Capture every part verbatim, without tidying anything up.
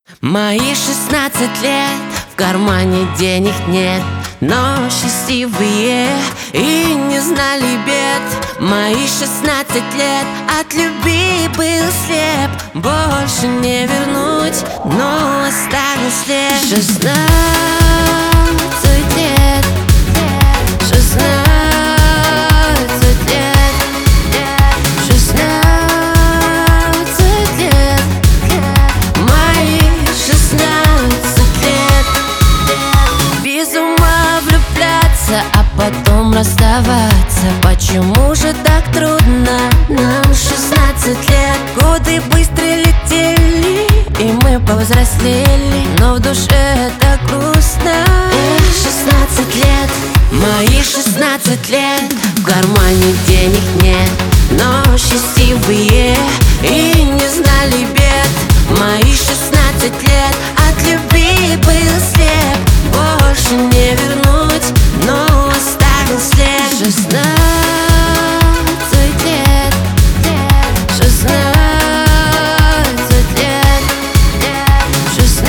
Мои шестнадцать лет, в кармане денег нет, но счастливые и не знали бед. Мои шестнадцать лет, от любви был слеп, больше не вернуть, но оставил след. Шестнадцать лет, шестнадцать лет, шестнадцать лет, мои шестнадцать лет. Без ума влюбляться, а потом расставаться. Почему же так трудно нам шестнадцать лет? Годы быстро летели, и мы повзрослели, но в душе так грустно. Эх, шестнадцать лет, мои шестнадцать лет, в кармане денег нет, но счастливые и не знали бед. Мои шестнадцать лет, от любви был слеп, больше не вернуть, но оставил след. Шестнадцать лет, шестнадцать лет, шестнадцать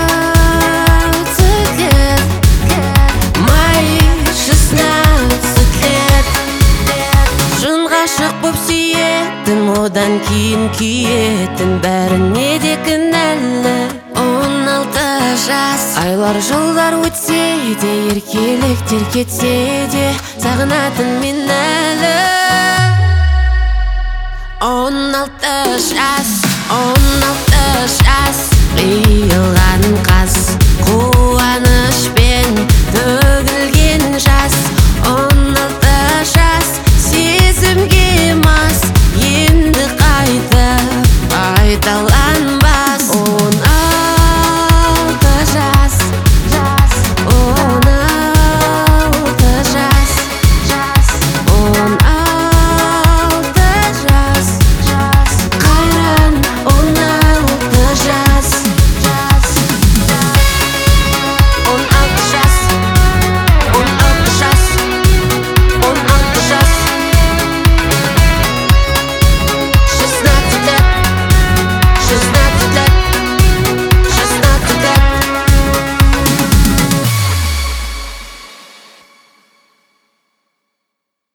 лет, мои шестнадцать лет. Шын ғашық боп сүйетін, одан кейін күйетін, бәріне де кінәлі. Он алты жас, айлар жылдар өтсе де, еркеліктер кетсе де, сағынатын мен әлі. Он алты жас, он алты жас,